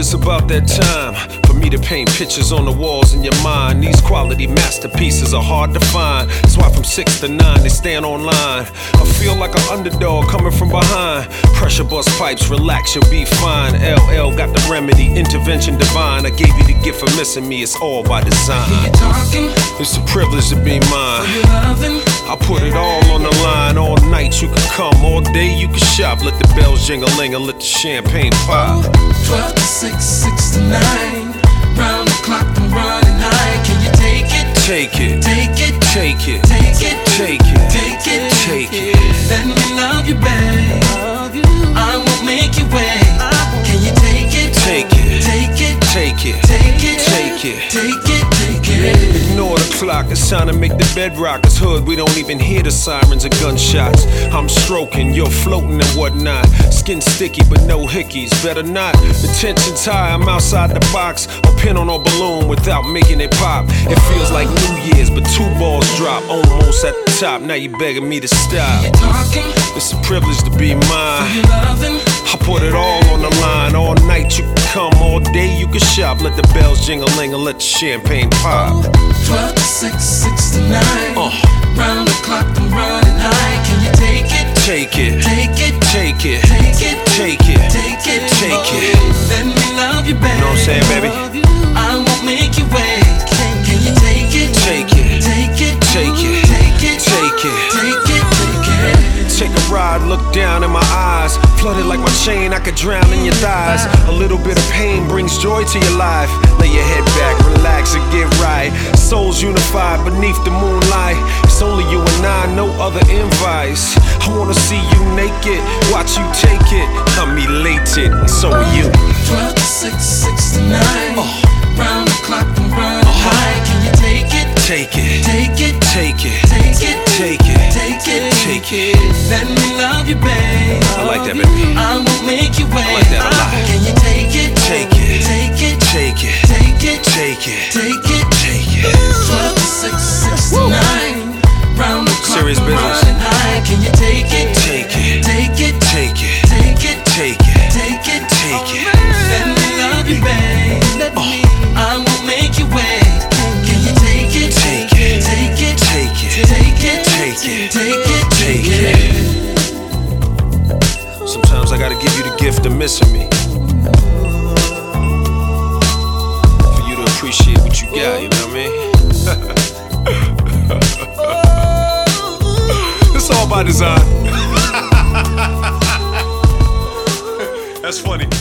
it's about that time for me to paint pictures on the walls in your mind. These quality masterpieces are hard to find. That's why from 6 to 9 they stand online. I feel like an underdog coming from behind. Pressure bust pipes, relax, you'll be fine. LL got the remedy, intervention divine. I gave you the gift for missing me, it's all by design. It's a privilege to be mine. I put it all on the line. All night you can come, all day you can shop. Let the bells jingle-ling and let the champagne pop. 12 to 6, 6 to 9. Round the clock I'm running high. Can you take it? Take it. Take it. Take it. Take it. Take it. Take it. Take it. Let me love you, babe. I won't make you wait. Can you take it? Take it. Take it. Take it. Take it. Take it. Take it. Take it. Ignore the clock, it's time to make the bedrock. It's hood, we don't even hear the sirens and gunshots. I'm stroking, you're floating and whatnot. Skin sticky but no hickeys, better not. The tension's high, I'm outside the box. A pin on a balloon without making it pop. It feels like New Year's, but 2 balls drop. Almost at the top, now you begging me to stop. It's a privilege to be mine. I put it all on the line. All night you can come, all day you can shop. Let the bells jingle-ling and let the champagne pop. 12 to 6, 6 to 9. Round the clock I'm running high. Can you take it? Take it. Take it. Take it. Take it. Take it. Take it. Take it. Let me love you, baby. You know what I'm saying, baby? I won't make you wait. Can you take it? Take it. Take it. Take it. Take it. Take it. Take it. Take it. Take a ride, look down in my eyes. Flooded like my chain, I could drown in your thighs. A little bit of pain brings joy to your life. Lay your head back, relax and get right. Souls unified beneath the moonlight. It's only you and I, no other invites. I wanna see you naked, watch you take it. I'm elated, and so are you. 12 to 6, 6 to 9. Round the clock I'm running high. Can you take it? Take it. Take it. Take it. Take it. Take it. Take it. Take it. Let me love you, babe. I like that, baby. I won't make you wait. I like that a lot. Can you take it? Take it. Take it. Take it. Take it. Take it. Take it. Take it. 12 to 6, 6 to 9. Round the clock Serious I'm business. running high. Can you take it? Take it. Take it. Take it. Take it. Take it. Take it. Take it. Let me love you, babe. I won't make you wait. Can you take it? Take it. Take it. Take it. Take it. Take it. Take it. Take it. Sometimes I gotta give you the gift of missing me, for you to appreciate what you got, you know what I mean? It's all by design. That's funny.